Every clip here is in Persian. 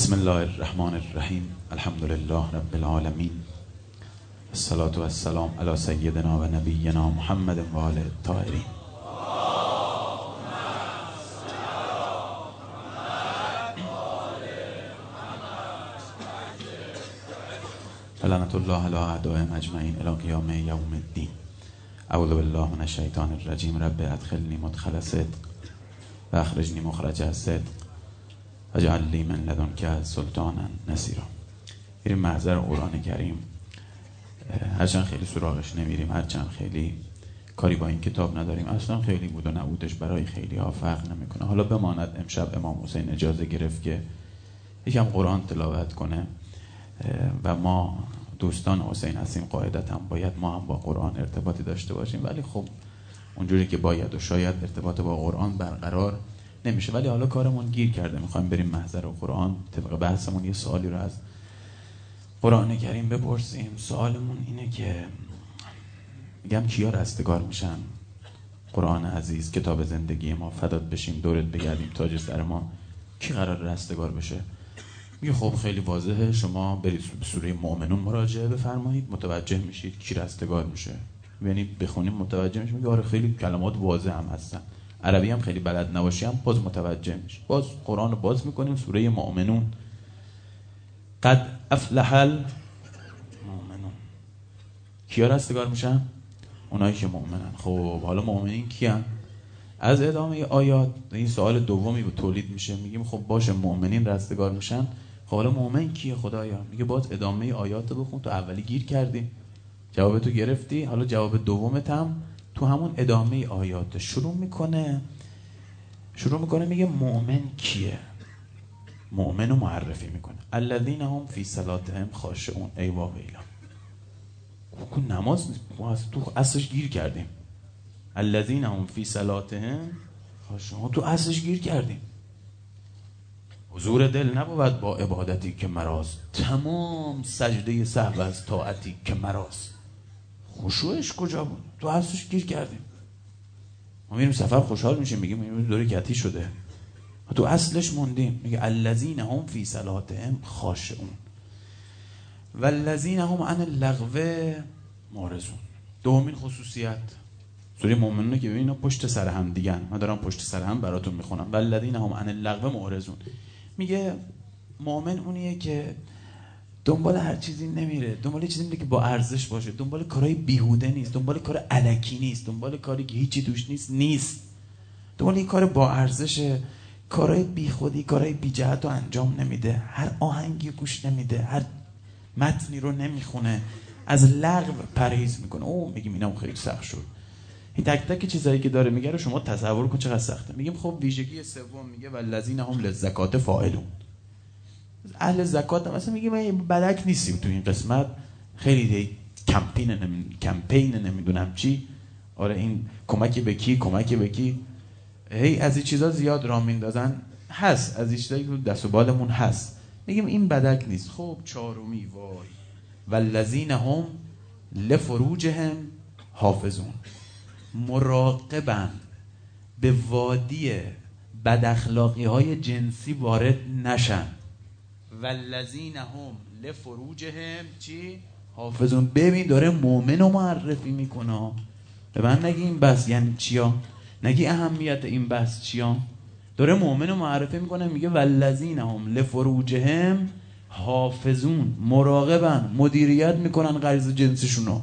بسم الله الرحمن الرحیم. الحمد لله رب العالمین. الصلاة و السلام علی سیدنا و نبینا محمد و آله الطاهرین. لعنة الله علی اعدائهم اجمعین الی قیام یوم الدین. اعوذ بالله من الشیطان الرجیم. رب ادخلنی مدخل صدق و اخرجنی مخرج صدق واجعل لی من لدنک سلطانا نصیرا. میریم محضر قرآن کریم. هرچند خیلی سراغش نمیریم، هرچند خیلی کاری با این کتاب نداریم، اصلا خیلی بود و نبودش برای خیلی ها فرق نمیکنه. حالا بماند امشب امام حسین اجازه گرفت که یکم قرآن تلاوت کنه و ما دوستان حسین هستیم، قاعدتا باید ما هم با قرآن ارتباطی داشته باشیم، ولی خب اونجوری که باید و شاید ارتباط با قرآن برقرار نمیشه. ولی حالا کارمون گیر کرده، میخوایم بریم محضر قرآن. طبق بحثمون یه سوالی رو از قرآن کریم بپرسیم. سوالمون اینه که میگم کیا رستگار میشن؟ قرآن عزیز کتاب زندگی ما، فدات بشیم، دورت بگردیم، تاج سر ما، کی قرار رستگار بشه؟ میگه خب خیلی واضحه، شما برید به سوره مؤمنون مراجعه بفرمایید، متوجه میشید کی رستگار میشه. یعنی بخونیم متوجه میشیم. میگه آره خیلی کلمات واضح هم هستن، عربی هم خیلی بلد نباشی هم باز متوجه میشه. باز قرآن رو باز میکنیم، سوره مؤمنون. قد افلح المؤمنون. کیا رستگار میشن؟ اونایی که مؤمنن. خب حالا مؤمنین کیان؟ از ادامه آیات این سوال دومی بود تولید میشه. میگیم خب باشه مؤمنین رستگار میشن، خب حالا مؤمن کیه خدایا؟ میگه باز ادامه آیات رو بخون، تو اولی گیر کردی، جواب تو گرفتی، حالا جواب دومت هم تو همون ادامه آیات شروع میکنه میگه مؤمن کیه؟ مؤمن رو معرفی میکنه. الذین هم فی صلاتهم خاشعون. ای ویلا، نماز تو اصلش گیر کردیم. الذین هم فی صلاتهم خاشعون، تو اصلش گیر کردیم. حضور دل نبود با عبادتی که مراز، تمام سجده سهو از طاعتی که مراز. خشوعش کجا بود؟ تو اصلش گیر کردیم. ما میریم سفر خوشحال میشیم، میگیم دوره کتی شده، تو اصلش موندیم. میگه الذین هم فی صلاتهم خاشعون والذین هم عن اللغو معرضون. دومین خصوصیت سوره مؤمنون که ببین پشت سر هم دیگن، من دارم پشت سر هم براتون میخونم. والذین هم عن اللغو معرضون. میگه مؤمن اونیه که دنبال هر چیزی نمیره، دنبال چیزی میره که با ارزش باشه، دنبال کارهای بیهوده نیست، دنبال کار الکی نیست، دنبال کاری که هیچی توش نیست، دنبال این کار با ارزشه. کارهای بیخودی، کارهای بی جهت رو انجام نمیده، هر آهنگی گوش نمیده، هر متنی رو نمیخونه، از لغو پرهیز میکنه. میگیم اینم خیلی سخت شد. این تک تک چیزایی که داره میگه رو شما تصور کن چقدر سخته. میگیم خب ویژگی سوم میگه والذین هم للزکات فاعلون. اهل زکات هم مثلا میگه من بلک نیستیم تو این قسمت، خیلی کمپین نمیدونم چی، آره این کمکی به کی هی از این چیزا زیاد راه میندازن، هست از این چیزایی که دست و بالمون هست. میگیم این بدک نیست. خب چهارمی وای والذین هم لفروجهم حافظون. مراقبن به وادی بداخلاقی های جنسی وارد نشن. والذین هم لفروجهم چی؟ حافظون. ببین داره مؤمن رو معرفی میکنه. به من نگی این بحث یعنی چیا، نگی اهمیت این بحث چیا. داره مؤمن رو معرفی میکنه، میگه والذین هم لفروجهم حافظون. مراقبن، مدیریت میکنن غریزه جنسیشونو،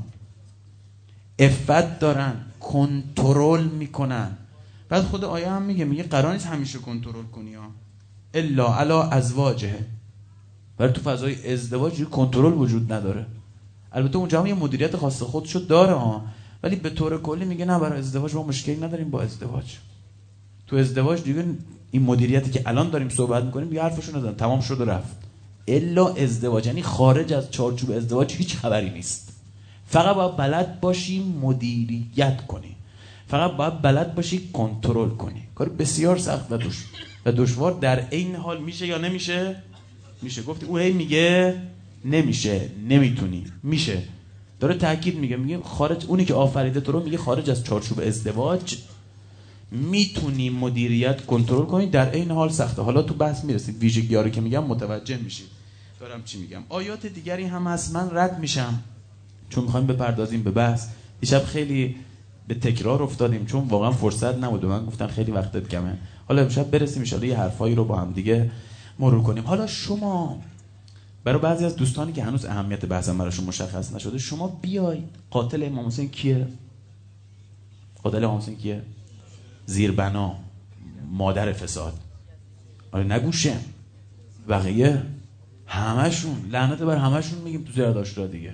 عفت دارن، کنترل میکنن. بعد خود آیه هم میگه قرار نیست همیشه کنترل کنی ها، الا علی ازواجه. برای تو فضای ازدواج کنترل وجود نداره. البته اونجا هم یه مدیریت خاص خودشو داره ها، ولی به طور کلی میگه نه، برای ازدواج ما مشکلی نداریم. با ازدواج، تو ازدواج دیگه این مدیریتی که الان داریم صحبت میکنیم دیگه حرفشو نزن، تمام شد و رفت. الا ازدواج یعنی خارج از چارچوب ازدواج هیچ خبری نیست. فقط باید بلد باشی مدیریت کنی، فقط باید بلد باشی کنترل کنی. کار بسیار سخت و دشوار در عین حال. میشه یا نمیشه؟ میشه. گفتی او هی میگه نمیشه، نمیتونی، میشه. داره تاکید میگه خارج، اونی که آفریده تو رو میگه خارج از چارچوب ازدواج میتونی مدیریت کنترل کنی، در این حال سخته. حالا تو بحث میرسید ویژگی‌ها رو که میگم متوجه میشید دارم چی میگم. آیات دیگری هم هست، من رد میشم چون میخوایم بپردازیم به بحث. دیشب خیلی به تکرار افتادیم چون واقعا فرصت نبود، من گفتن خیلی وقتت کمه. حالا امشب برسیم ان شاءالله یه حرفایی رو با هم دیگه مرور کنیم. حالا شما برای بعضی از دوستانی که هنوز اهمیت بحثم براشون مشخص نشده، شما بیاید قاتل امام حسین کیه؟ قاتل امام حسین کیه؟ زیربنا، مادر فساد. آره نگوشه بقیه همشون لعنت بر همشون میگیم تو زیرداشت را دیگه،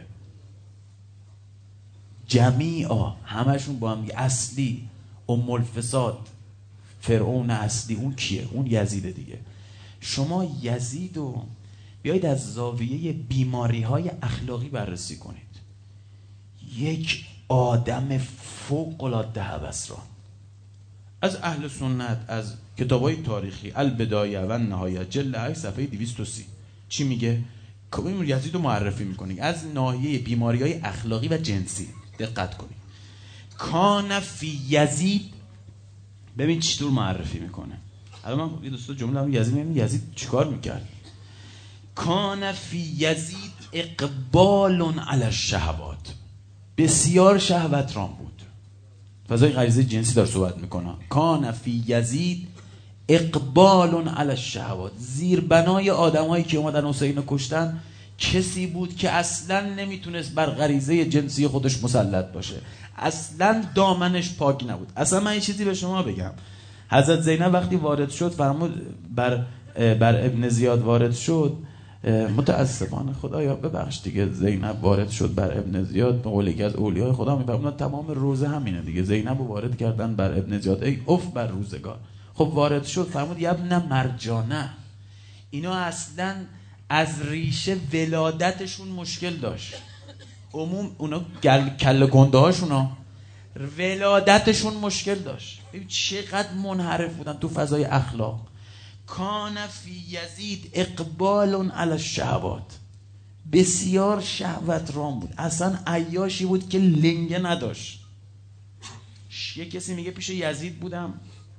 جمیعا همشون با هم دیگه. اصلی ام الفساد فرعون اصلی اون کیه؟ اون یزیده دیگه. شما یزید رو بیایید از زاویه بیماری‌های اخلاقی بررسی کنید. یک آدم فوق‌العاده هوسران از اهل سنت، از کتاب‌های تاریخی، البدایه و النهایه جلد 8 صفحه 230 چی میگه؟ این یزید رو معرفی میکنه از ناحیه بیماری‌های اخلاقی و جنسی. دقت کنید. کان فی یزید، ببین چطور معرفی میکنه. الان من یه دوستا جمله هم یزید چیکار میکرد؟ کان فی یزید اقبال علی الشهوات، بسیار شهوتران بود. فضای غریزه جنسی داره صحبت میکنه. کان فی یزید اقبال علی الشهوات، زیربنای آدمایی که اومدن حسین رو کشتن کسی بود که اصلا نمیتونست بر غریزه جنسی خودش مسلط باشه، اصلا دامنش پاک نبود. اصلا من این چیزی به شما بگم، حضرت زینب وقتی وارد شد فرمود بر ابن زیاد وارد شد، متاسفانه خدایا ببخش دیگه، زینب وارد شد بر ابن زیاد، به قول یکی از اولیای خدا میفرمودن تمام روزه همینه دیگه، زینب رو وارد کردن بر ابن زیاد، ای اف بر روزگار. خب وارد شد فرمود یبن مرجانه، اینا اصلا از ریشه ولادتشون مشکل داشت. عموم اونا کله گنده هاشونا ولادتشون مشکل داشت. ببین چقدر منحرف بودن تو فضای اخلاق. کان فی یزید اقبال علی الشهوات، بسیار شهوتران بود، اصلا عیاشی بود که لنگه نداشت. یه کسی میگه پیش یزید بودم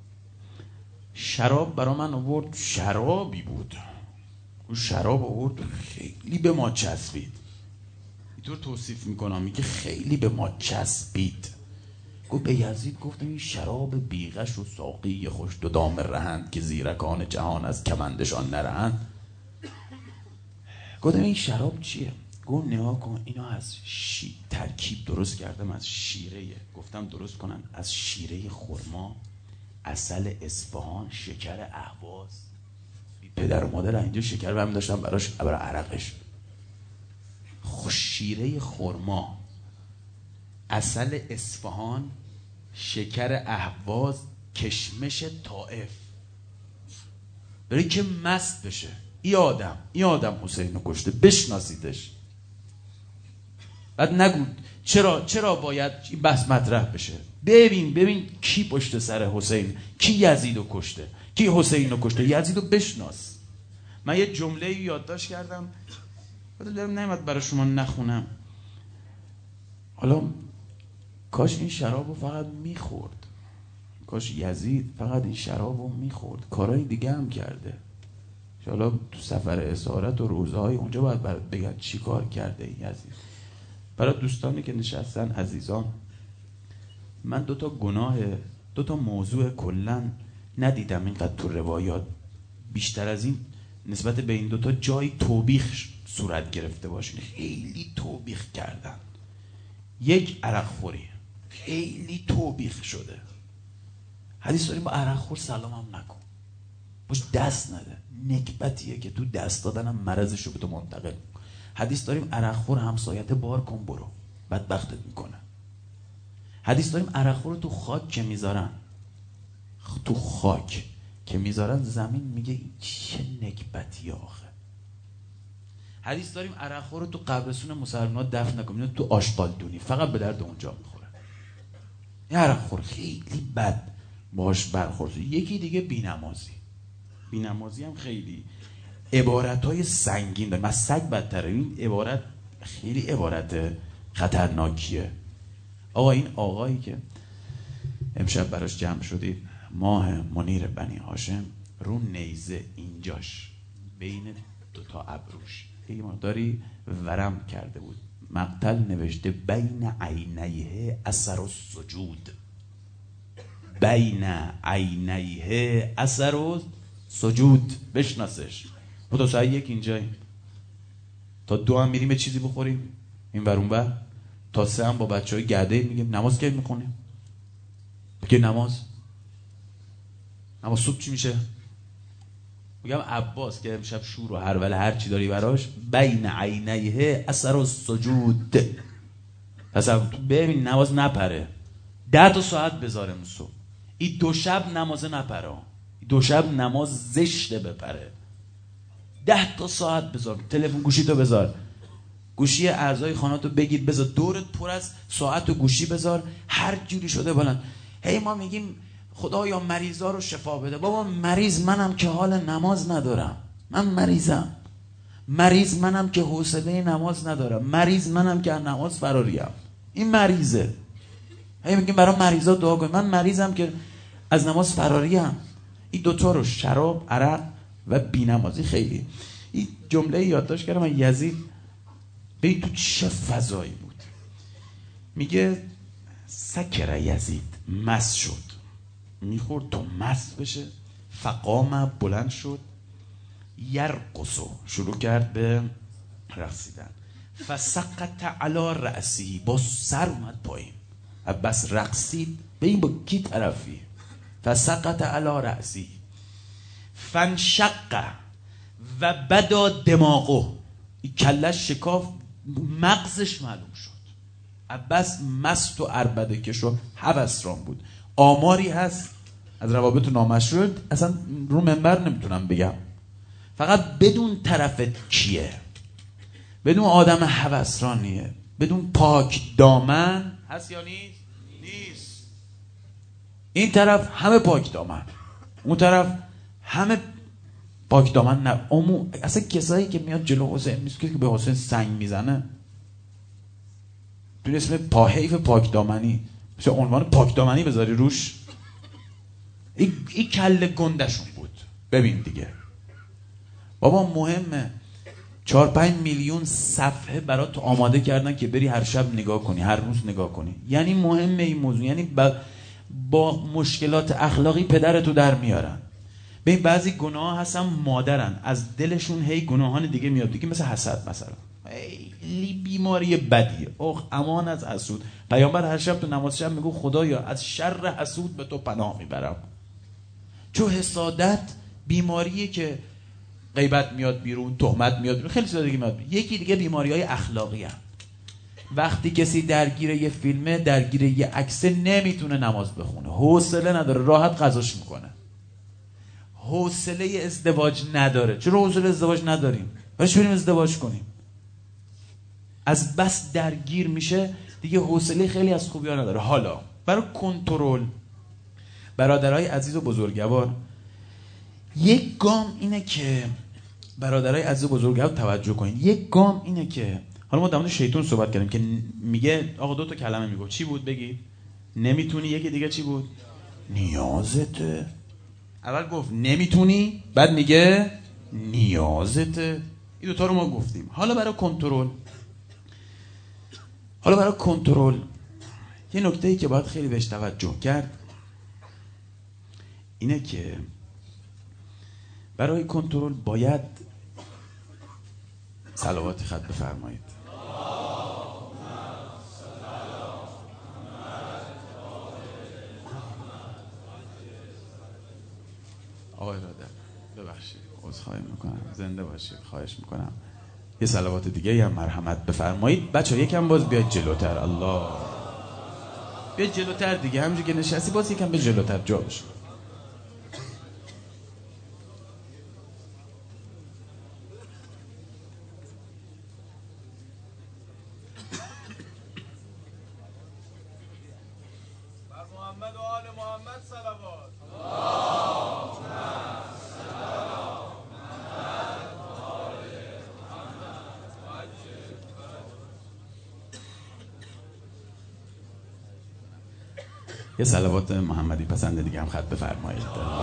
شراب برا من آورد، شرابی بود، اون شراب آورد خیلی به ما چسبید. اینطور توصیف میکنم، میگه خیلی به ما چسبید. گفت به یزید گفتم این شراب بیغش و ساقی خوش دو دام رهند، که زیرکان جهان از کمندشان نرهند. گفتم این شراب چیه؟ گفت نگاه کن اینا از ترکیب درست کردم از شیره. گفتم درست کنن از شیره خرما، عسل اصفهان، شکر اهواز. پدر و مادر اینجا شکر برمی داشتم برای عرقش. شیره خرما، عسل اصفهان، شکر اهواز، کشمش طائف، برای که مست بشه. این آدم حسین رو کشته، بشناسیدش. بعد نگو چرا باید این بحث مطرح بشه. ببین کی پشت سر حسین، کی یزید رو کشته، کی حسین رو کشته. یزید رو بشناس. من یه جمله یادداشت کردم دارم نمیاد برای شما نخونم. حالا کاش این شراب رو فقط میخورد، کاش یزید فقط این شراب رو میخورد، کارهای دیگه هم کرده. حالا تو سفر اسارت و روزهای اونجا باید بگن چی کار کرده این یزید. برای دوستانی که نشستن عزیزان، من دو تا موضوع کلن ندیدم اینقدر تو روایات بیشتر از این نسبت به این دوتا جای توبیخ صورت گرفته باشه. خیلی توبیخ کردن. یک عرق خوری خیلی توبیخ شده. حدیث داریم با عرق خور سلام هم نکن، باش دست نده، نکبتیه که تو دست دادنم مرضشو به تو منتقل. حدیث داریم عرق خور همسایت بار کن برو، بدبختت میکنه. حدیث داریم عرق خور تو خاک که میذارن زمین میگه این چه نکبتی آخه. حدیث داریم عرق خور تو قبرستون مسلمان‌ها دفن نکن، تو آشغالدونی، فقط به درد اونجا میخوره. این عرق خور خیلی بد باش برخورد. یکی دیگه بینمازی هم خیلی عبارتهای سنگین داره. از سگ بدتره. این عبارت خیلی عبارت خطرناکیه. آقا این آقایی که امشب براش جمع شدید ماه منیر بنی هاشم رو نیزه اینجاش بین دوتا ابروش یه مقداری ورم کرده بود، مقتل نوشته بین عینیه اثر السجود، بین عینیه اثر السجود، بشناسش. ما تا ساعت 1 اینجاییم، تا 2 هم میریم چیزی بخوریم این ور اون ور، تا 3 هم با بچهای گرده میگیم نماز کی میخونیم، بگه نماز صبح چی میشه؟ میگم عباس که امشب شور و هروله هر چی داری براش، بین عینیه اثر السجود. پس ببین نماز نپره 10 تا ساعت بذاره صبح، این 2 شب نماز نپره، 2 شب نماز زشته بپره، 10 تا ساعت بذار، تلفن گوشی تو بذار، گوشی اعضای خاناتو بگیر بذار دورت پر از ساعت و گوشی بذار، هر جوری شده بلند. هی ما میگیم خدایا مریضا رو شفا بده. بابا مریض منم که حال نماز ندارم، من مریضم، مریض منم که حوصله نماز ندارم، مریض منم که نماز فراریم. این مریضه. هی میگیم برای مریضا دعا کن، من مریضم که از نماز فراریم. این دوتا رو، شراب، عرق و بی‌نمازی، خیلی این جمله یادداشت کردم من. یزید ببین تو چه فضایی بود. میگه سکر یزید، مست شد، میخورد تو مست بشه، فقام، بلند شد، یرقصو، شروع کرد به رقصیدن، فسقط علی رأسی، با سر اومد پایین، بس رقصید. ببین با کی طرفی؟ فسقط علی رأسی فانشق و بدا دماغه، کلش شکاف، مغزش معلوم شد. عباس مست و عربده که شد، هوسران بود. آماری هست از روابط نامشروع، اصلا رو منبر نمیتونم بگم، فقط بدون طرفت کیه، بدون آدم هوسرانیه، بدون پاک دامن هست یا نیست. این طرف همه پاک دامن، اون طرف همه پاک دامن نه. اصلا کسایی که میاد جلو حسین نیست که به حسین سنگ میزنه، تو اسم حیف پاک دامنی، مثل عنوان پاک دامنی بذاری روش، این کله گندشون بود. ببین دیگه بابا مهمه، 4-5 میلیون صفحه برات آماده کردن که بری هر شب نگاه کنی، هر روز نگاه کنی. یعنی مهمه این موضوع، یعنی با مشکلات اخلاقی پدرتو در میارن. ببین بعضی گناه هستن مادرن، از دلشون هی گناهان دیگه میاد دیگه، مثل حسد مثلا، خیلی بیماری بدیه. امان از حسود. پیامبر هر شب تو نماز شب میگه خدایا از شر حسود به تو پناه میبرم. چون حسادت بیماریه که غیبت میاد بیرون، تهمت میاد بیرون، خیلی چیزا دیگه میاد بیرون. یکی دیگه بیماریهای اخلاقی هم. وقتی کسی درگیر یه فیلمه، درگیر یه عکسه، نمیتونه نماز بخونه، حوصله نداره، راحت قضاش میکنه، حوصله ازدواج نداره. چرا حوصله ازدواج نداریم؟ برای چی بریم ازدواج کنیم؟ از بس درگیر میشه دیگه، حوصله خیلی از خوبی‌ها نداره. حالا برای کنترل، برادرای عزیز و بزرگوار، یک گام اینه که برادرای عزیز و بزرگوار توجه کنید. یک گام اینه که حالا ما در مورد شیطان صحبت کردیم که میگه آقا 2 تا کلمه میگه، چی بود بگید؟ نمیتونی. یکی دیگه چی بود؟ نیازته. اول گفت نمیتونی، بعد میگه نیازته. این 2 تا رو ما گفتیم. حالا برای کنترل یه نکته‌ای که باید خیلی بهش توجه کرد اینه که برای کنترل باید صلوات خط بفرمایید. آقای رادر ببخشید، عذرخواهی میکنم، زنده باشید، خواهش میکنم یه صلوات دیگه هم مرحمت بفرمایید. بچه‌ها یکم باز بیاید جلوتر. الله، بیاید جلوتر دیگه، همونجوری که نشستی باز یکم به جلوتر جا بشو. محمد و آل محمد صلوات. یه صلوات محمدی پسند دیگه هم خط بفرمایید.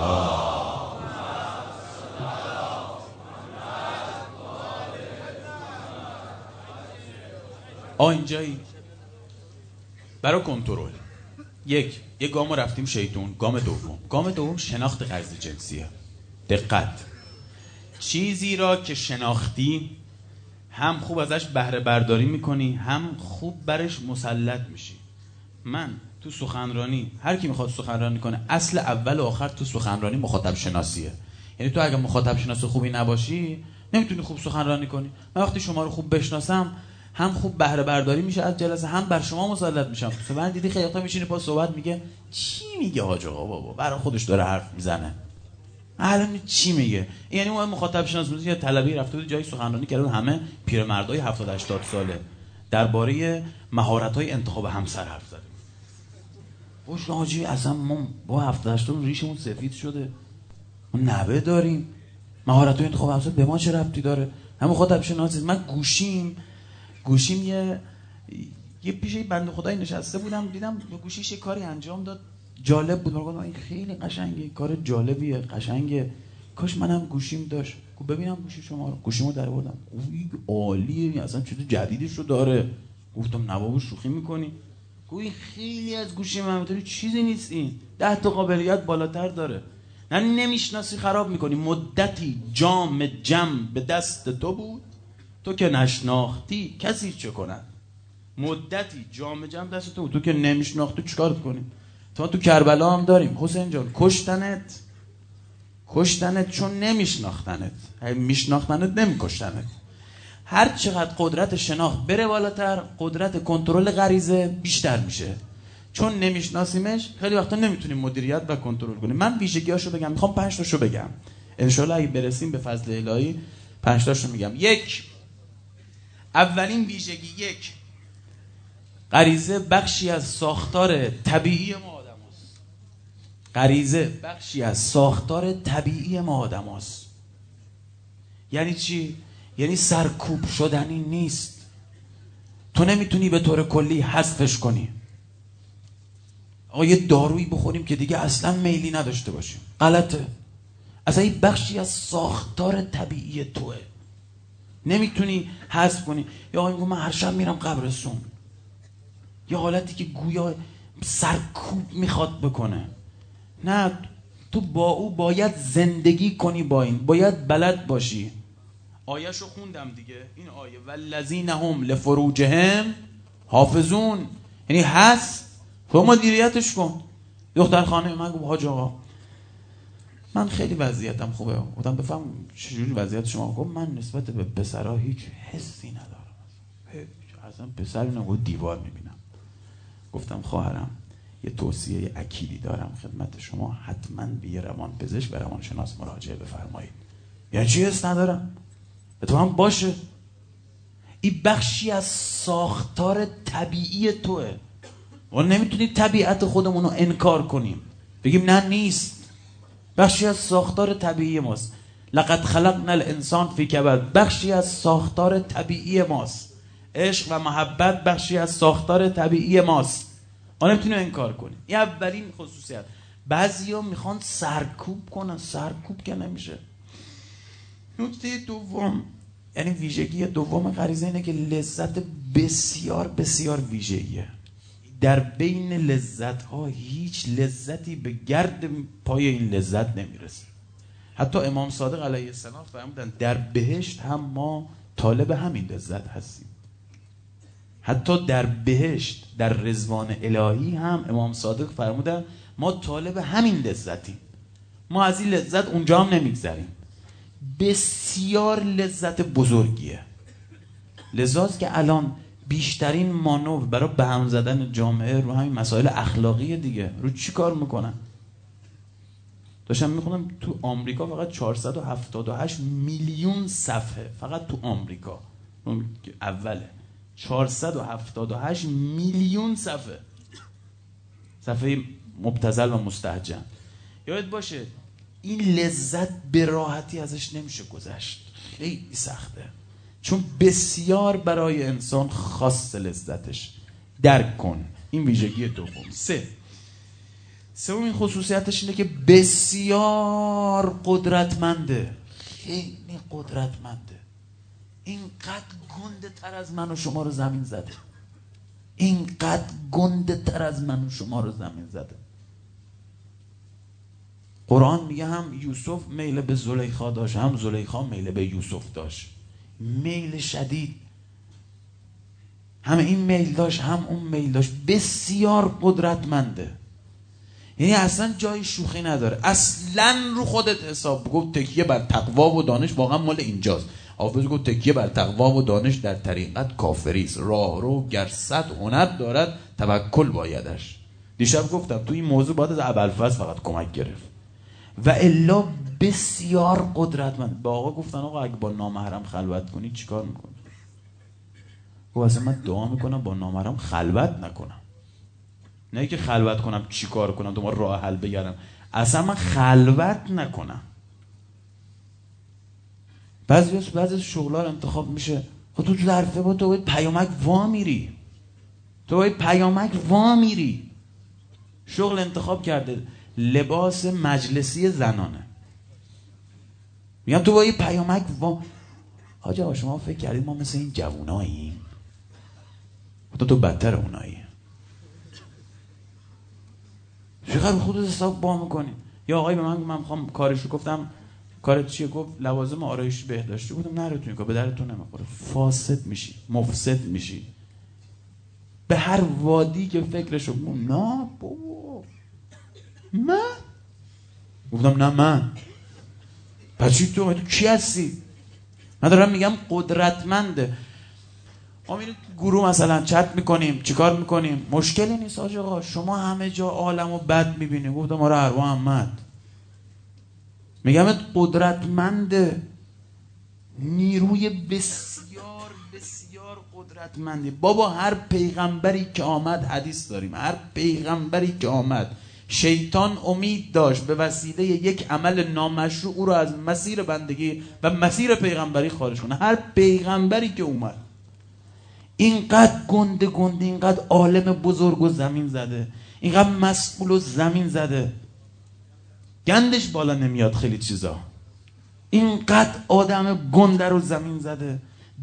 اینجایی برای کنترل یک گام رفتیم شیطون. گام دوم شناخت غریزه جنسیه. دقت، چیزی را که شناختی هم خوب ازش بهره برداری میکنی، هم خوب برش مسلط میشی. من تو سخنرانی، هر کی میخواد سخنرانی کنه، اصل اول و آخر تو سخنرانی مخاطب شناسیه. یعنی تو اگه مخاطب شناس خوبی نباشی نمیتونی خوب سخنرانی کنی. من وقتی شما رو خوب بشناسم هم خوب بهره برداری میشه از جلسه، هم بر شما مسلط میشم. تو من دیدی خیلی وقتا میشینی پا صحبت میگه چی میگه حاج آقا بابا، برای خودش داره حرف میزنه، الان چی میگه. یعنی اون مخاطب شناس بود یه طلبی رفته بود جای سخنرانی کرده، همه پیرمردای 70 80 ساله درباره مهارت‌های انتخاب همسر حرف زدن. اوش حاجی اصلا ما با 70 80 ریشمون سفید شده، ما نوه داریم، مهارت‌های انتخاب همسر به ما چه ربطی داره؟ هم مخاطب شناسی. من گوشیم یه پیش بنده خدایی نشسته بودم، دیدم به گوشیش یه کاری انجام داد جالب بود. من گفتم این خیلی قشنگه، کار جالبیه، قشنگه، کاش منم گوشیم داشت. گفت ببینم گوشی شما رو. گوشیمو درآوردم، اوه عالیه، اصلا چیز جدیدش رو داره. گفتم نه بابا شوخی میکنی؟ گفت این خیلی از گوشی من میتونی چیزی نیست، این 10 تا قابلیت بالاتر داره. نه نمیشناسی خراب میکنی. مدتی جام جم به دست تو بود، تو که نشناختی کسی چه کند. مدتی جام جم دست تو بود، تو که نمیشناختی چیکار کنی؟ تو کربلا هم داریم حسین جان، کشتنت چون نمیشناختنت، میشناختنت نمیکشتنت. هر چقدر قدرت شناخت بره بالاتر، قدرت کنترل غریزه بیشتر میشه. چون نمیشناسیمش خیلی وقتا نمیتونیم مدیریت و کنترل کنیم. من ویژگیاشو بگم، میخوام 5 تاشو بگم ان شاء الله اگه برسیم به فضل الهی 5 تاشو میگم. اولین ویژگی، غریزه بخشی از ساختار طبیعی ما آدماست. غریزه بخشی از ساختار طبیعی ما آدماست. یعنی چی؟ یعنی سرکوب شدنی نیست. تو نمیتونی به طور کلی حذفش کنی. آقا یه دارویی بخوریم که دیگه اصلا میلی نداشته باشیم، غلطه. اصلا این بخشی از ساختار طبیعی توه، نمیتونی حذف کنی. یا آقا میگم من هر شب میرم قبرستون، یه حالتی که گویا سرکوب میخواد بکنه. نه، تو با او باید زندگی کنی، با این باید بلد باشی. آیه‌شو خوندم دیگه، این آیه والذین هم لفروجهم حافظون، یعنی هست تو مدیریتش کن. دختر خانه من گفت حاج آقا من خیلی وضعیتم خوبه. گفتم بفهم چجوری وضعیت شما؟ گفت من نسبت به پسرها هیچ حسی ندارم، اصلا پسری نگو دیوار میبینم. گفتم خواهرم یه توصیه اکیدی دارم خدمت شما، حتما به یه روانپزشک و روانشناس مراجعه بفرمایید. یعنی چی حس ندارم؟ به تو هم باشه، این بخشی از ساختار طبیعی توه. ما نمیتونیم طبیعت خودمون رو انکار کنیم، بگیم نه نیست. بخشی از ساختار طبیعی ماست. لقد خلقنا الانسان فی کبد، بخشی از ساختار طبیعی ماست. عشق و محبت بخشی از ساختار طبیعی ماست، ما نمیتونیم انکار کنیم. این اولین خصوصیت. بعضیا میخوان سرکوب کنن، سرکوب که نمیشه. نکته دوم، یعنی ویژگی دوم غریزه اینه که لذت بسیار بسیار ویژه‌ایه. در بین لذت ها هیچ لذتی به گرد پای این لذت نمیرسه. حتی امام صادق علیه السلام فرمودن در بهشت هم ما طالب همین لذت هستیم. حتی در بهشت، در رضوان الهی هم امام صادق فرمودن ما طالب همین لذتیم، ما از این لذت اونجا هم نمیگذریم. بسیار لذت بزرگیه. لذاست که الان بیشترین مانور برای به هم زدن جامعه رو همین مسائل اخلاقی دیگه. رو چی کار میکنن؟ داشتم میخونم تو آمریکا فقط 478 میلیون صفحه، فقط تو آمریکا اوله 478 میلیون صفحه مبتذل و مستهجن. یاد باشه این لذت به راحتی ازش نمیشه گذشت، خیلی سخته، چون بسیار برای انسان خاص لذتش. درک کن. این ویژگی دوم. 3، سومین خصوصیتش اینه که بسیار قدرتمنده، خیلی قدرتمنده. اینقدر گنده تر از من و شما رو زمین زده، اینقدر گنده تر از من و شما رو زمین زده. قرآن میگه هم یوسف میل به زلیخا داشت، هم زلیخا میل به یوسف داشت، میل شدید. هم این میل داشت هم اون میل داشت. بسیار قدرتمنده، یعنی اصلا جای شوخی نداره. اصلا رو خودت حساب گفت تکیه بر تقوا و دانش، واقعا مال اینجاست. حافظ گفت تکیه بر تقوا و دانش در طریقت کافریست، راه رو گر صد هنر دارد توکل بایدش. دیشب گفتم تو این موضوع باید از ابوالفضل فقط کمک گرفت و الا بسیار قدرتمند. با آقا گفتن آقا اگه با نامحرم خلوت کنی چیکار میکنی؟ گفت اصلا من دعا میکنم با نامحرم خلوت نکنم، نه که خلوت کنم چیکار کنم تو ما راه حل بگردم، اصلا من خلوت نکنم. بعضی شغل‌ها انتخاب میشه خب تو ظرفه با تو باید پیامک وا میری، تو باید پیامک وا میری. شغل انتخاب کرده لباس مجلسی زنانه، میگم تو باید پیامک وا. حاج آقا شما فکر کردید ما مثل این جووناییم؟ تو بدتر اونایی. چقدر خودت حساب با میکنی. یا آقای به من میخوام کارشو، گفتم کارت چیه؟ گفت لوازم آرایش بهداشتی. گفتم نرتونی کار، به درتون نمیخوره، فاسد میشی، مفسد میشی. به هر وادی که فکرشو نه بابا من گفتم نه من پس تو کی هستی؟ من دارم میگم قدرتمنده. ما میریم گروه مثلا چت میکنیم، چیکار میکنیم؟ مشکلی نیست آج آقا، شما همه جا عالمو بد میبینی. گفتم آره ارواح محمد، میگم قدرتمنده، نیروی بسیار بسیار قدرتمندی. بابا هر پیغمبری که آمد، حدیث داریم، هر پیغمبری که آمد شیطان امید داشت به وسیله یک عمل نامشروع او رو از مسیر بندگی و مسیر پیغمبری خارج کنه. هر پیغمبری که اومد اینقدر گنده اینقدر عالم بزرگ و زمین زده، اینقدر مسئول و زمین زده، گندش بالا نمیاد خیلی چیزا. اینقدر آدم گنده رو زمین زده.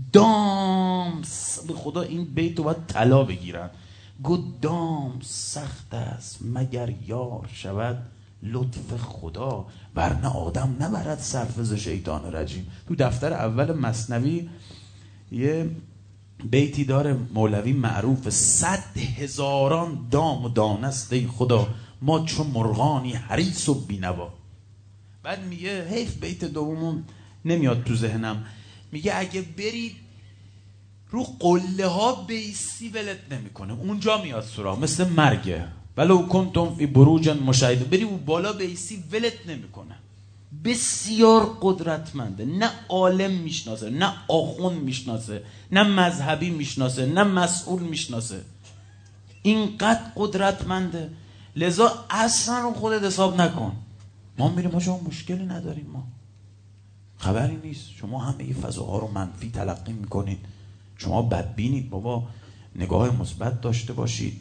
دام به خدا این بیت رو باید طلا بگیرن. گو دام سخت است مگر یار شود لطف خدا، ورنه آدم نبرد صرفه ز شیطان رجیم. تو دفتر اول مثنوی یه بیتی داره مولوی معروف: 100,000 دام و دانست ای خدا، ما چون مرغانی حریص و بینوا. بعد میگه حیف بیت دومم نمیاد تو ذهنم، میگه اگه برید رو قله ها بیسی ولت نمیکنه، اونجا میاد سراغ، مثل مرگه. ولو کنتم فی بروج مشیده، بری اون بالا بیسی ولت نمیکنه. بسیار قدرتمنده، نه عالم میشناسه، نه آخوند میشناسه، نه مذهبی میشناسه، نه مسئول میشناسه. اینقدر قدرتمنده. لذا اصلا رو خودت حساب نکن. ما میریم ما شما مشکلی نداریم، ما خبری نیست، شما همه ی فضاها رو منفی تلقی میکنید، شما بدبینید. بابا نگاه مثبت داشته باشید.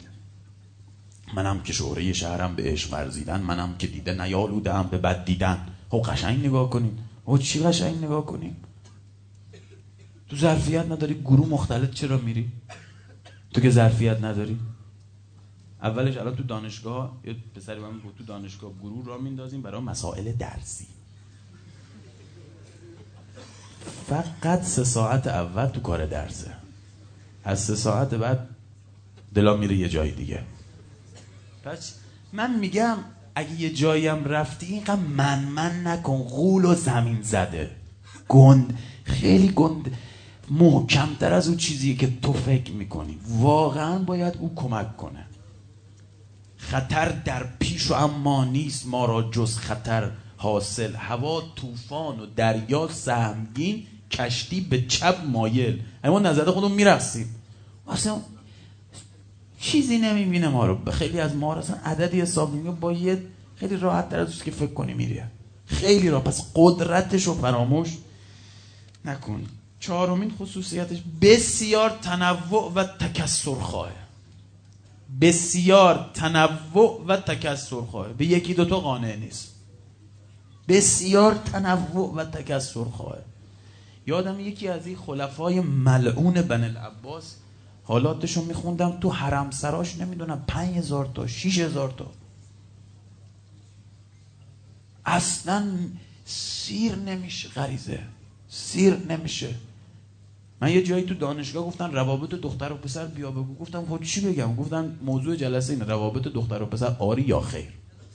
منم که شهره شهرم به عشق ورزیدن، منم که دیده نیالودم به بد دیدن. خب قشنگ نگاه کنید. چی قشنگ نگاه کنید؟ تو ظرفیت نداری گروه مختلط چرا میری؟ تو که ظرفیت نداری. اولش الان تو دانشگاه یه پسری من گفت تو دانشگاه گروه را میندازیم برای مسائل درسی. فقط 3 ساعت اول تو کار درسه، از 3 ساعت بعد دلا میره یه جای دیگه. پس من میگم اگه یه جایی هم رفتی اینقدر من نکن. غول و زمین زده، گند، خیلی گند، محکمتر از اون چیزیه که تو فکر میکنی. واقعا باید او کمک کنه. خطر در پیش و اما نیست ما را جز خطر حاصل، هوا طوفان و دریا سهمگین، کشتی به چپ مایل. اما نظر خودمون میرقصیم، اصلا چیزی نمیبینه ما رو. خیلی از ما اصلا عددی حساب نمیکنه، با یه خیلی راحت تر از که فکر کنی میره، خیلی راحت. پس قدرتش رو فراموش نکن. 4مین خصوصیتش بسیار تنوع و تکثر خواهه. بسیار تنوع و تکثر خواه، به یکی دوتا قانع نیست، بسیار تنوع و تکثر خواه. یادم یکی از این خلفای ملعون بن العباس حالاتشو میخوندم، تو حرم سراش نمیدونم 5000 تا 6000 تا اصلا سیر نمیشه، غریزه سیر نمیشه. من یه جایی تو دانشگاه گفتن روابط دختر و پسر بیا بگو، گفتم خب چی بگم؟ گفتن موضوع جلسه اینه روابط دختر و پسر آری یا خیر.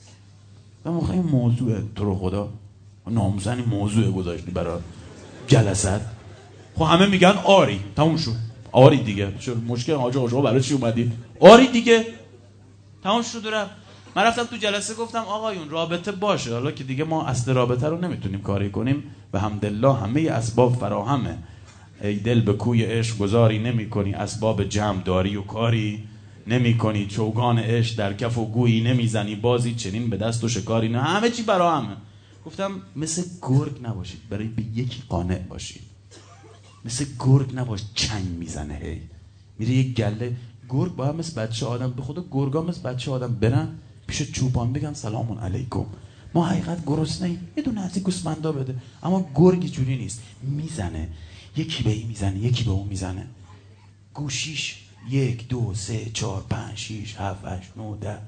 من این موضوع تو رو خدا ناموسن این موضوع گذاشتی برای جلسات؟ خب همه میگن آری، تموم شد، آری دیگه، چه مشکل آقا برای چی اومدی؟ آری دیگه، تموم شد. من رفتم تو جلسه گفتم آقایون رابطه باشه، حالا که دیگه ما اصل رابطه رو نمیتونیم کاری کنیم و الحمدلله همه اسباب فراهمه، ای دل به کوی عشق گذاری نمی کنی، اسباب جمع داری و کاری نمی کنی، چوگان عشق در کف و گویی نمیزنی، بازی چنین به دست و شکاری نه، همه چی فراهمه. گفتم مثل گرگ نباشید، برای به یکی قانع باشید، مثل گرگ نباش چنگ میزنه هی میره یک گله. گرگ باید مثل بچه آدم، به خدا گرگا مثل بچه آدم برن پیش چوپان بگن سلام علیکم، ما حقیقت گرسنه‌ایم یه دونه از این گوسفندا بده. اما گرگ جوری نیست، میزنه، یکی به این میزنه یکی به اون میزنه، گوشیش 1 2 3 4 5 6 7 8 9 10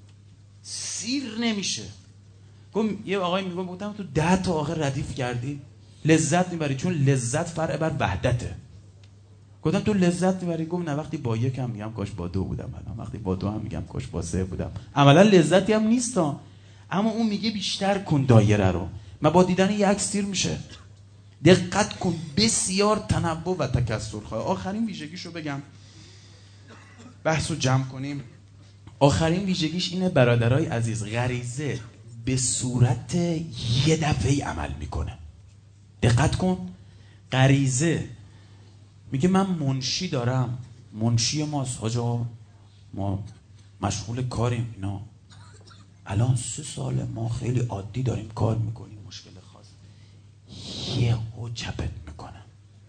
سیر نمیشه. گفتم یه آقای گفتم تو 10 تا آخر ردیف کردی لذت میبری، چون لذت فرع بر وحدته. گفتم تو لذت میبری؟ گفت نه وقتی با یکم میگم کاش با 2 بودم، وقتی با 2 هم میگم کاش با 3 بودم. عملا لذتی هم نیست اما اون میگه بیشتر کن دایره رو. من با دیدن یک عکس سیر میشه. دقت کن، بسیار تنوع و تکثر خواه. آخرین ویژگیشو بگم بحثو جمع کنیم. آخرین ویژگیش اینه برادرای عزیز، غریزه به صورت یه دفعه‌ای عمل میکنه. دقت کن، غریزه میگه من منشی دارم، منشی ماست حاجا، ما مشغول کاریم اینا، الان 3 ساله ما خیلی عادی داریم کار میکنیم، مشکل خاص یهو چپت میکنم،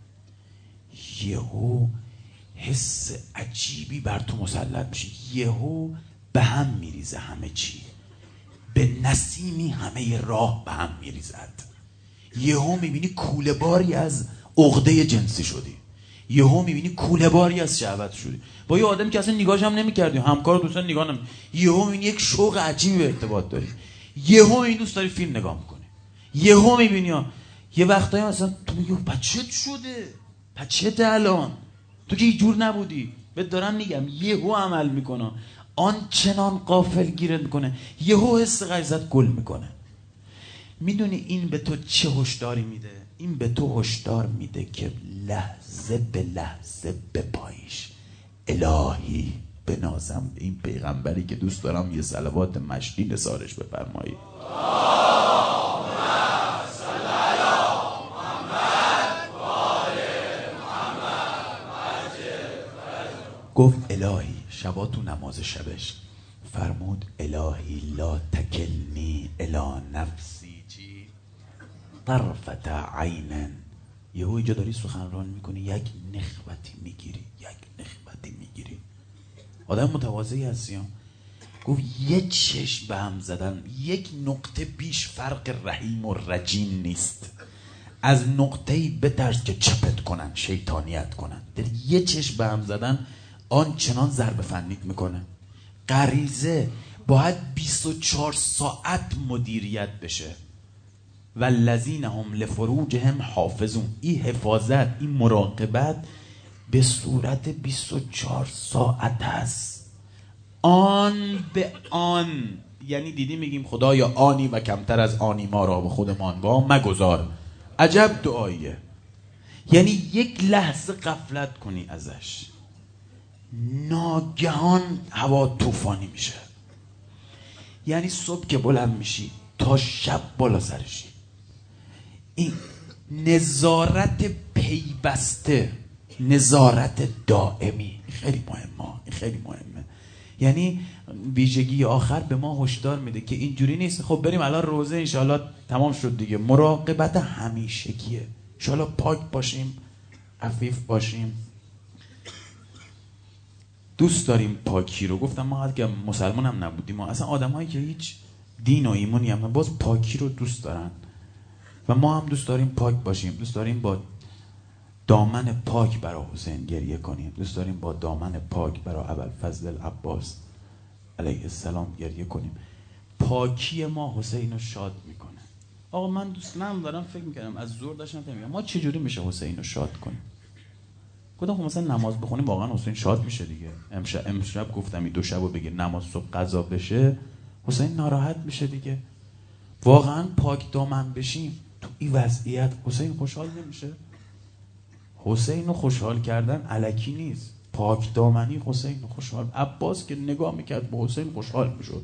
یهو حس عجیبی بر تو مسلط میشه، یهو به هم میریزه همه چی، به نسیمی همه راه به هم میریزد، یهو میبینی کوله باری از عقده جنسی شدی، یهو میبینی کوله باری از شهوت شدی، با یه آدمی که اصلا نگاهش هم نمی‌کردی، همکار دوستان نگاه نمی، یهو میبینی یک شوق عجیبی به ارتباط داری، یهو این دوست داری فیلم نگاه میکنی، یهو میبینی یه وقتایی مثلا تو میگی بچت شده، بچت الان تو که اینجور نبودی، بهت دارم میگم یهو عمل میکنه، آنچنان غافلگیرت میکنه، یهو حس غریزت گل میکنه. میدونی این به تو چه هشداری میده؟ این به تو هشدار میده که لحظه به لحظه بپایش. الهی بنازم به این پیغمبری که دوست دارم یه صلوات مشتی نثارش بفرمایید. گفت الهی شبا تو نماز شبش فرمود الهی لا تکلنی الی نفسی چی؟ طرفت عینن. یهو اینجا داری سخنران میکنی، یک نخوتی میگیری، آدم متواضعی هستی. گفت یه چشم به هم زدن، یک نقطه بیش فرق رحیم و رجیم نیست. از نقطه‌ای بترس که چپت کنن، شیطانیت کنن. در یه چشم به هم زدن آنچنان ضرب فنیت میکنه. غریزه باید 24 ساعت مدیریت بشه. والذین هم لفروجهم حافظون. این حفاظت، این مراقبت به صورت 24 ساعت هست، آن به آن. یعنی دیدی میگیم خدایا آنی و کمتر از آنی ما را به خودمان وا مگذار. عجب دعاییه. یعنی یک لحظه غفلت کنی ازش، ناگهان هوا طوفانی میشه. یعنی صبح که بلند میشی تا شب بالا سرشی. این نظارت پیوسته، نظارت دائمی خیلی مهمه. یعنی ویژگی آخر به ما هشدار میده که اینجوری نیست. خب بریم الان روزه انشالله تمام شد دیگه. مراقبت همیشگیه. انشالله پاک باشیم، عفیف باشیم. دوست داریم پاکی رو. گفتم ما اگه مسلمان هم نبودیم، ما اصلا آدمایی که هیچ دین و ایمانی هم باز پاکی رو دوست دارن و ما هم دوست داریم پاک باشیم. دوست داریم با دامن پاک برای حسین گریه کنیم. دوست داریم با دامن پاک برای ابوالفضل العباس علیه السلام گریه کنیم. پاکی ما حسین رو شاد میکنه. آقا من دوستم دارم فکر میکردم، از زور داشتم فکر میکردم ما چجوری میشه حسین رو شاد کنیم. گفتم خب مثلا نماز بخونیم واقعا حسین شاد میشه دیگه. امشب گفتم این 2 شب رو بگیر نماز صبح قضا بشه حسین ناراحت میشه دیگه. واقعا پاک دامن بشیم تو این وضعیت حسین خوشحال نمیشه؟ حسین رو خوشحال کردن الکی نیست، پاک دامنی حسین رو خوشحال. عباس که نگاه میکرد به حسین خوشحال میشد.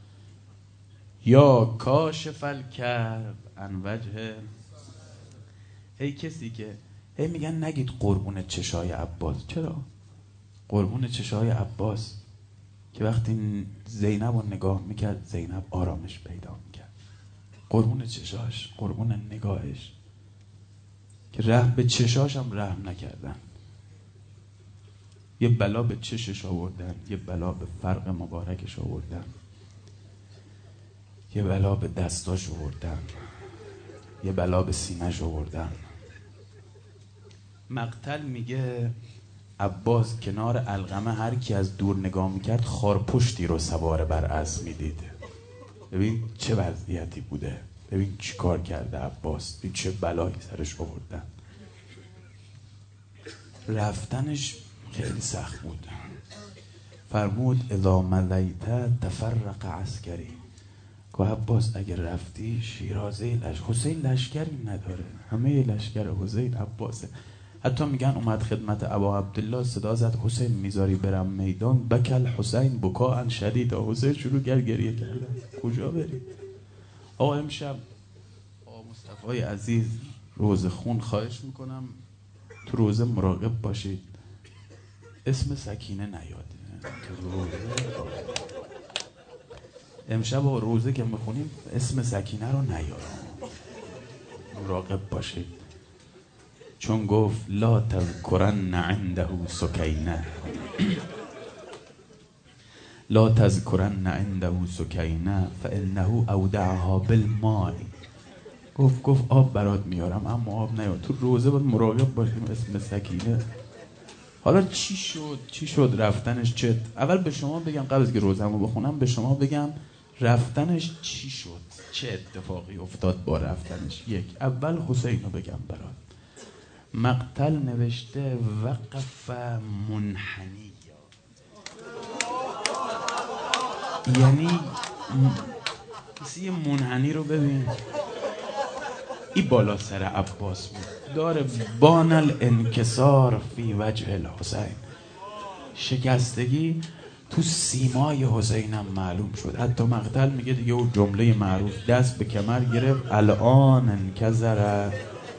یا کاشف الکرب عن وجه، هی کسی که هی میگن نگید قربون چشای عباس. چرا؟ قربون چشای عباس که وقتی زینب رو نگاه میکرد زینب آرامش پیدا میکرد. قربون چشاش، قربون نگاهش که رحم به چشاش هم رحم نکردن. یه بلا به چشش آوردن، یه بلا به فرق مبارکش آوردن، یه بلا به دستاش آوردن، یه بلا به سینه‌ش آوردن. مقتل میگه عباس کنار علقمه هر کی از دور نگاه میکرد خارپشتی رو سوار بر اسب میدید. ببین چه وضعیتی بوده، ببین چی کار کرده عباس، ببین چه بلایی سرش آوردن. رفتنش خیلی سخت بود. فرمود اذا مضیت تفرق عسکری. که عباس اگر رفتی شیرازه حسین لشکری نداره، همه لشکر حسین عباسه. حتی میگن اومد خدمت ابا عبدالله صدا زد حسین میذاری برم میدان؟ بکل حسین بکاء شدید. حسین شروع کرد گریه کردن. کجا بری؟ آقا امشب آقا مصطفی عزیز روزه خون خواهش میکنم تو روزه مراقب باشید اسم سکینه نیاد تو روزه. امشب روزه که میخونیم اسم سکینه رو نیاد، مراقب باشید. چون گفت لا تذکرن عنده سکینه، لا تذکرن عنده سکینه فانه اودعها بالماء. گفت آب برات میارم اما آب نیار. تو روزه باید مراقب باشیم اسم سکینه. حالا چی شد رفتنش؟ چه اول به شما بگم قبل از که روزمو بخونم به شما بگم رفتنش چی شد، چه اتفاقی افتاد با رفتنش. اول حسین رو بگم برات. مقتل نوشته وقف منحنی، یعنی کسی منحنی رو ببین، این بالا سر عباس بود، داره بان الانکسار فی وجه الحسین، شکستگی تو سیمای حسینم معلوم شد. حتی مقتل میگه دیگه اون جمله معروف دست به کمر گرفت الان انکسر.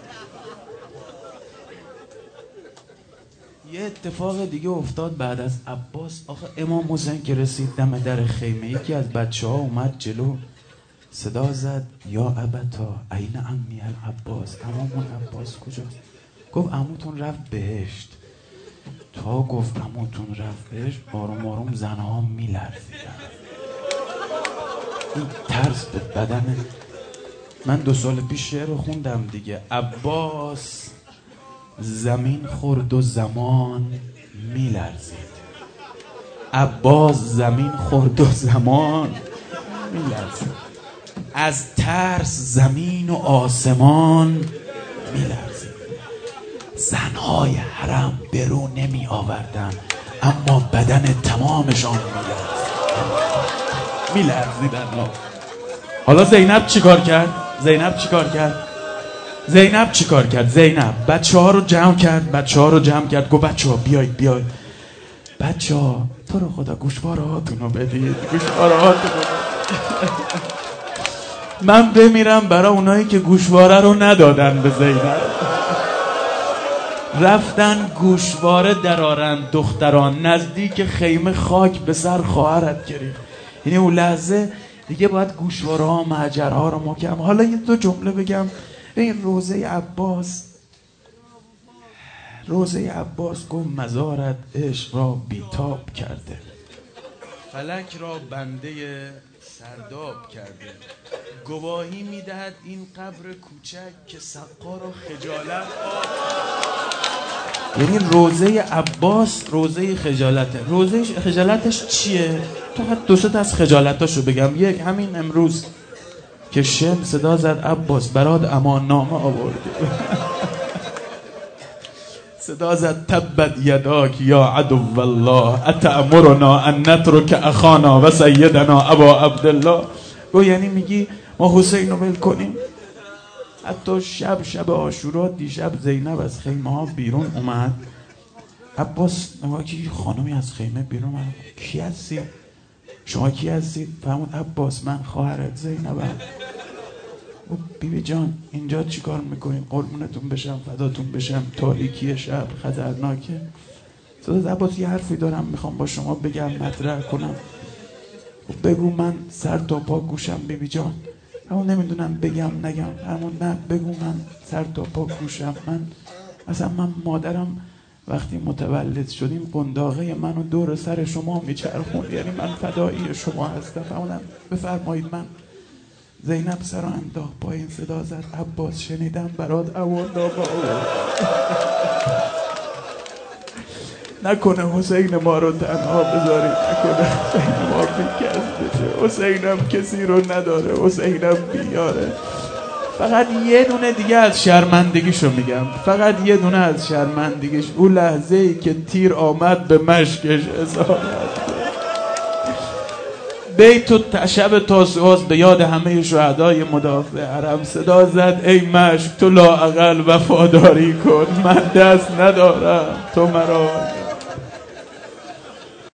یه اتفاق دیگه افتاد بعد از عباس. آخه امام حسین که رسید دم در خیمه یکی از بچه ها اومد جلو صدا زد یا ابتا این عمی العباس، عمومون عباس کجاست؟ گفت عموتون رفت بهشت. تا گفت عموتون رفت بهشت آروم آروم زنها میلرزیدن. این ترس به بدن من 2 سال پیش شعر رو خوندم دیگه. عباس زمین خورد و زمان میلرزید. عباس زمین خورد و زمان میلرزید. از ترس زمین و آسمان میلرزید. زنهای حرم برو نمی آوردن اما بدن تمامشان میلرزیدن. حالا زینب چیکار کرد؟ زینب بچه ها رو جمع کرد. گفت بچه ها بیاید بچه ها تو رو خدا گوشواره هاتون رو بدید. من بمیرم برای اونایی که گوشواره رو ندادن به زینب. رفتن گوشواره درارن دختران، نزدیک خیمه خاک به سر خواهرت گرفت. یعنی اون لحظه دیگه باید گوشواره ها مهجرها رو محکم. حالا یه 2 جمله بگم. این روزه عباس روزه عباس گفت مزارت عشق را بیتاب کرده، فلک را بنده سرداب کرده. گواهی میدهد این قبر کوچک که سقا را خجالت یعنی روزه عباس روزه خجالته. روزه خجالتش چیه؟ تو حد دوست از خجالتاشو بگم. یک، همین امروز که شم صدا زد عباس برات امان نامه آورده صدا زد تبت یداک یا عدو الله اتأمرنا ان نترک اخانا و سیدنا ابا عبدالله. گو یعنی میگی ما حسین رو ول کنیم؟ حتی شب عاشورا دیشب زینب از خیمه ها بیرون اومد. عباس نگاه که خانمی از خیمه بیرون اومد. کی هستی؟ شما کی هستید؟ فرمود عباس من خواهرت زینبم. بیبی جان اینجا چی کار میکنین؟ قربونتون بشم فداتون بشم، تاریکی شب خطرناکه. صدا عباس یه حرفی دارم میخوام با شما بگم مطرح کنم. بگو من سر تا پا گوشم بیبی جان. اما نمیدونم بگم نگم. اما نه بگو من سر تا پا گوشم. من مادرم وقتی متولد شدیم قنداقه منو دور سر شما میچرخون، یعنی من فدایی شما هستم. اما بفرمایید. من زینب سر انداخت پایین، صدا زد عباس شنیدم برات امان نامه آورد. نکنه حسین ما رو تنها بذاری، نکنه حسین ما بیکس بشه. حسینم کسی رو نداره، حسینم بیاره. فقط یه دونه دیگه از شرمندگیشو میگم، فقط یه دونه از شرمندگیش. اون لحظه ای که تیر آمد به مشکش اصابت بیت و شب تاسوعاست به یاد همه شهدای مدافع حرم. صدا زد ای مشک تو لااقل وفاداری کن، من دست ندارم تو مرا